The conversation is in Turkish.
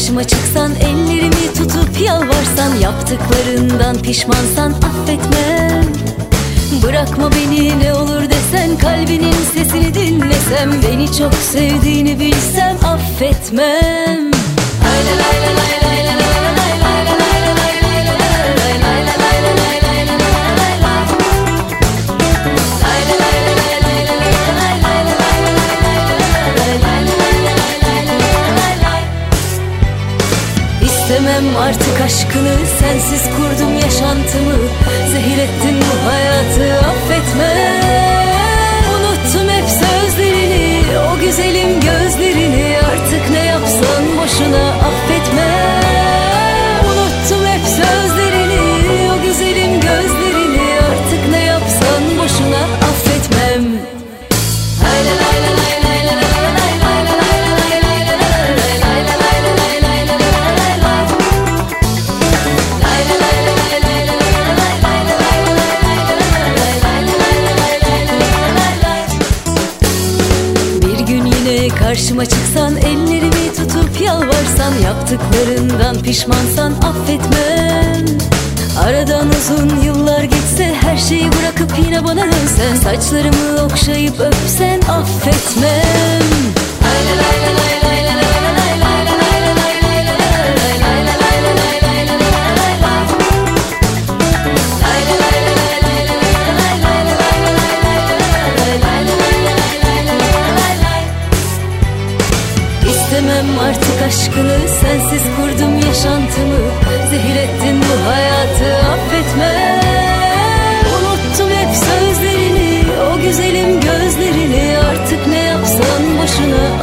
karşıma çıksan, ellerimi tutup yalvarsan, yaptıklarından pişmansan affetmem. Bırakma beni ne olur desen, kalbinin sesini dinlesem, beni çok sevdiğini bilsem affetmem. İstemem artık aşkını, sensiz kurdum yaşantımı, zehir ettin bu hayatı affetmem. Unuttum hep sözlerini, o güzelim gözlerini, artık ne yapsan boşuna affetmem. Unuttum hep sözlerini, o güzelim gözlerini, artık ne yapsan boşuna affetmem. Karşıma çıksan, ellerimi tutup yalvarsan, yaptıklarından pişmansan affetmem. Aradan uzun yıllar geçse, her şeyi bırakıp yine bana dönsen, saçlarımı okşayıp öpsen affetmem. İstemem artık aşkını, sensiz kurdum yaşantımı, zehir ettin bu hayatı affetmem. Unuttum hep sözlerini, o güzelim gözlerini, artık ne yapsan boşuna